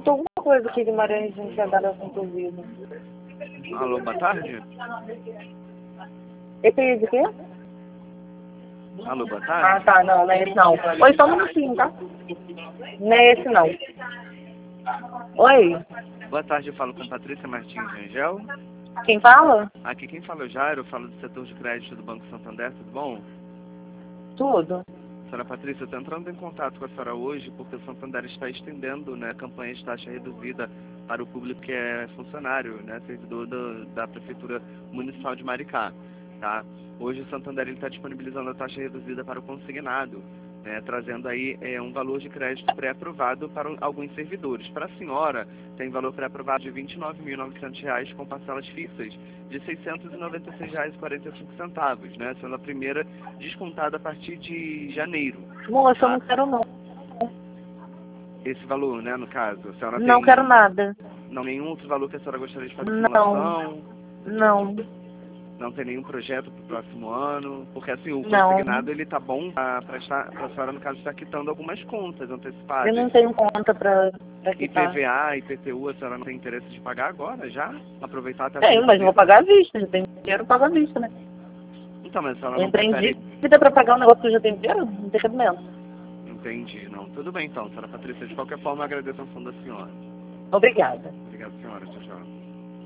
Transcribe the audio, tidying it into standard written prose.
Faltou alguma coisa aqui de Maria Regina da Santa Vida. Alô, boa tarde. Esse de quê? Alô, boa Ah, tarde. tá, não é esse não. Oi, só um minutinho, tá? Não é esse não. Oi, Boa tarde, eu falo com Patrícia Martins Rangel. quem fala? Aqui quem fala é o Jairo, eu falo do setor de crédito do Banco Santander, tudo bom? Tudo. Senhora Patrícia, eu estou entrando em contato com a senhora hoje porque o Santander está estendendo, né, a campanha de taxa reduzida para o público que é funcionário, né, servidor da Prefeitura Municipal de Maricá. Tá? Hoje o Santander está disponibilizando a taxa reduzida para o consignado, né, trazendo aí um valor de crédito pré-aprovado para alguns servidores. Para a senhora, tem valor pré-aprovado de R$ 29.900 com parcelas fixas de R$ 696,45, né, sendo a primeira descontada a partir de janeiro. Moça, eu Tá? não quero não. Esse valor, né, no caso. A senhora Não tem quero nada. nenhum outro valor que a senhora gostaria de fazer Não. simulação? Não. Não tem nenhum projeto para o próximo ano? Porque assim, o Não. consignado ele tá bom para a senhora, no caso, estar quitando algumas contas Eu antecipadas. não tenho conta pra quitar. IPVA, IPTU, a senhora não tem interesse de pagar agora já? Aproveitar até Tenho, mas vou pagar à vista. Já tenho dinheiro, pago à vista, né? Então, mas a senhora Eu não entrei em prefere... dívida pra pagar um negócio que eu já tenho dinheiro? Não tem cabimento. Entendi, não. Tudo bem então, senhora Patrícia. De qualquer forma, eu agradeço a atenção da senhora. Obrigada. Obrigado, senhora. Tchau, tchau.